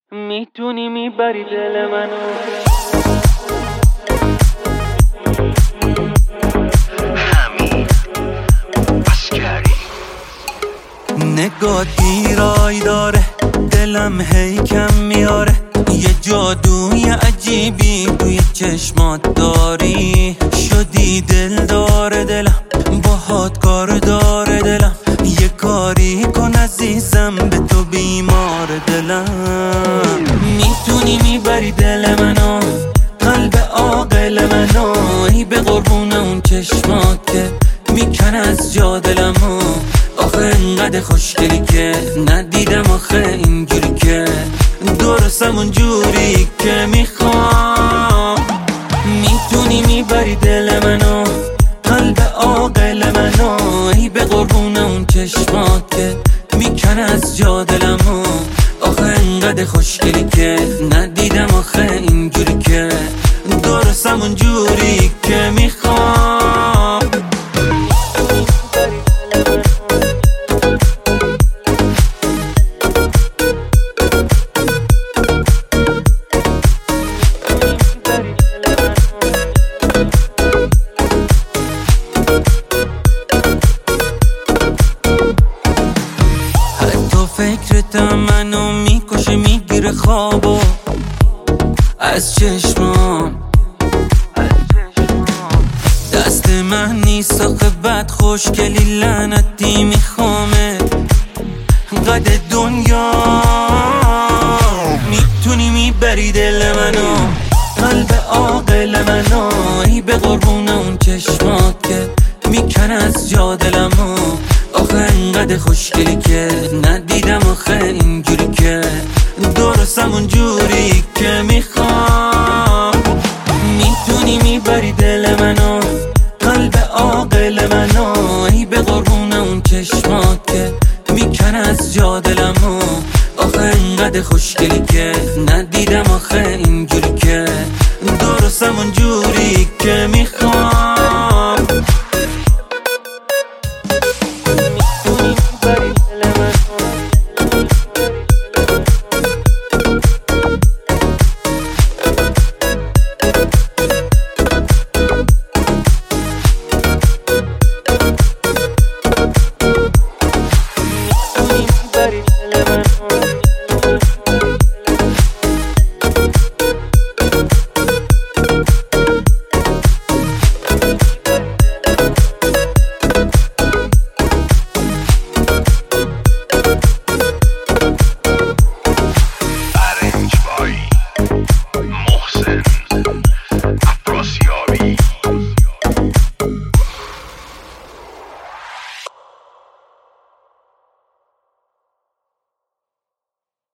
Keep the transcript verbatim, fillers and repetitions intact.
میتونی میبری دل منو. همین عسکری. نگاه دیرای داره، دلم هی کم میاره. یه جادوی عجیبی توی چشمات داری. شدی دل داره دلم، باهات کار داره دلم. یه کاری کن عزیزم، به تو بیمار دلم. میتونی میبری دل منو، قلب عاقل منو. ای به قربون اون چشمات که میکن از جا دلمو. آخه انقدر خوشگلی که ندیدم آخه اینجوری که درستم اونجوری که میخوام. میتونی میبری دل منو، قلب عاقل منو. ای به قربون اون چشمات که میکن از جا دلمو. آخه انقدر خوشگلی که ندیدم آخه اینجوری که درستم اونجوری که میخوام. فکرتم منو میکشه، میگیره خوابو از چشمام. دست من نیست آخه بد خوشگلی لعنتی میخوامه قد دنیا. میتونی میبری دل منو، قلب عاقل منو. ای به قربون اون چشمات که میکن از جا دلمو. آخه انقدر خوشگلی که ندیدم آخه اینجوری که درستم اونجوری که میخوام. میتونی میبری دل منو، قلب عاقل منو. ای به قربون اون چشمات که میکن از جا دلمو. آخه انقدر خوشگلی که ندیدم آخه اینجوری که درستم اونجوری که میخوام. میتونی میبری دل منو.